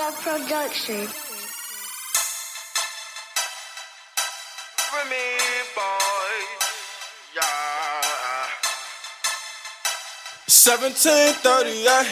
RGF Production. Remy boy, yeah. 1738.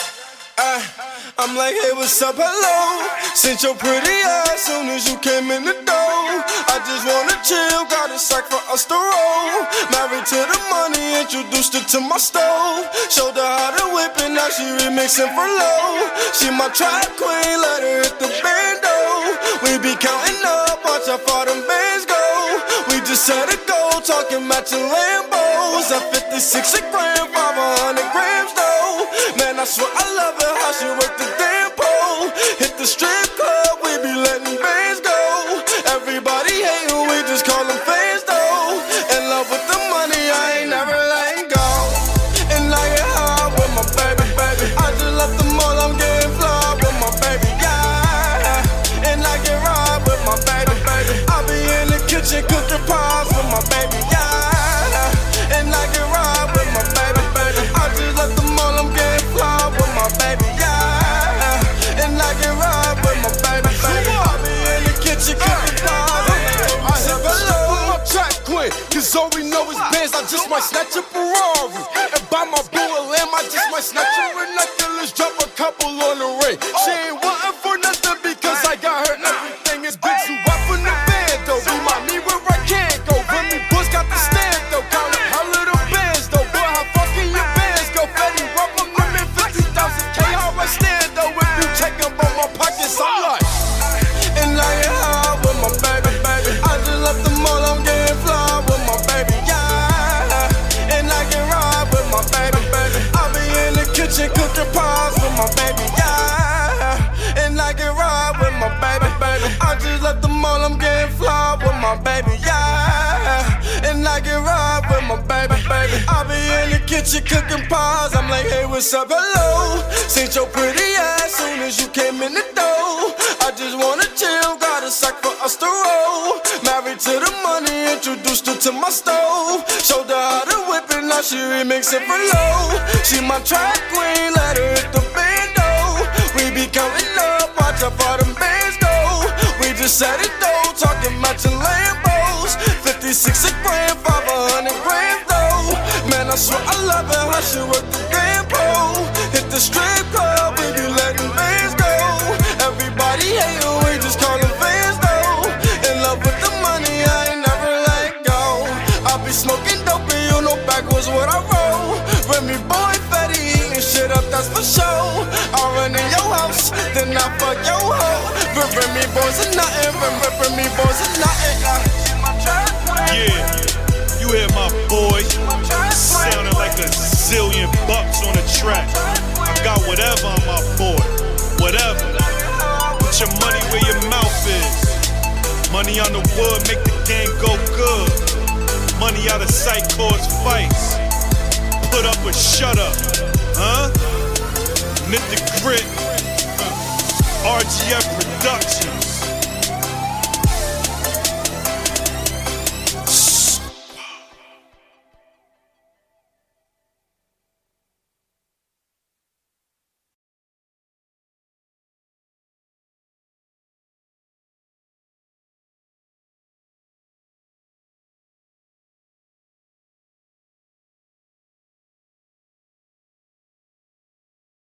I'm like, hey, what's up, hello? Sent your pretty ass soon as you came in the door. I just wanna chill, got a sack for us to roll. Married to the money, introduced her to my stove. Showed her how to whip it, now she remixing for low. She my trap queen, let her hit the bando. We be counting up, watch how far them bands go. We just set a goal, talking matching Lambos. At 56 a gram, 500 grams though. Man, I swear I love her, how she work the damn pole. Hit the strip club, we be letting bands go. Everybody hatin', we just call them fans though. In love with the money, I ain't never letting go. And I get high with my baby, baby. I just left the mall, I'm getting fly with my baby, yeah. And I get ride with my baby, baby. I be in the kitchen cooking pies with my baby, yeah. And I get ride with my baby, baby. I just left the mall, I'm getting fly with my baby, yeah. And I get ride with my baby, baby. I be in the kitchen cooking pies. I said hello, my track queen, cause all we know is bands. I just might snatch a Ferrari and buy my boo a lamb. I just might snatch her a necklace, drop a couple on the ring. She ain't wantin' for nothing because I got her. Everything is big, so up in the band though. Remind me where I can't go. Remy Boys got the stand though. Count up how little bands though. Boy, how fucking your bands go. Fetty rub them in 50,000 K. How I stand though. If you check up on my pockets, I'm like. And I get high with my baby, baby. I just left the mall, I'm getting fly with my baby, yeah. And I get ride with my baby, baby. I be in the kitchen cooking pies with my baby, yeah. And I get ride with my baby, baby. I just left the mall, I'm getting fly with my baby, yeah. And I get ride with my baby, baby. I be in the kitchen cooking pies. I'm like, hey, what's up, hello? Seen your pretty ass soon as you came in the door. I just wanna chill, got a sack for us to roll. Married to the money, introduced her to my stove. Showed her how to whip it, now she remixing for low. She my track queen, let her hit the bando. We be counting up, watch how far them bands go. We just set it though, talking matching Lambos. 56 a gram, 500 grams though. Man, I swear I love her, how she work the damn pole. Hit the strip club, we be letting bands go. Everybody hatin', we just call them fans though. In love with the money, I ain't never let go. I be smoking dope and you know backwards what I roll. Remy boy, Fetty eating shit up, that's for sure. I run in your house, then I fuck your hoe. Remy boys are nothing, Remy boys are nothing. Yeah, you hear my boy sounding like a zillion bucks on the track. I got whatever on my boy, whatever. Put your money where your mouth is. Money on the wood make the game go good. Money out of sight cause fights. Put up or shut up, huh? Knit the grit. RGF Productions.